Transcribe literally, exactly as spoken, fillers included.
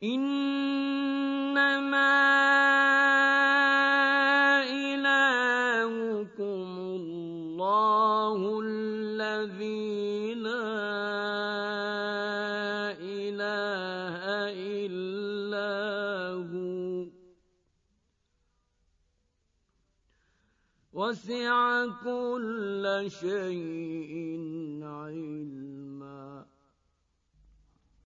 إنما إلهكم الله الذي لا إله إلا هو وسع كل شيء علما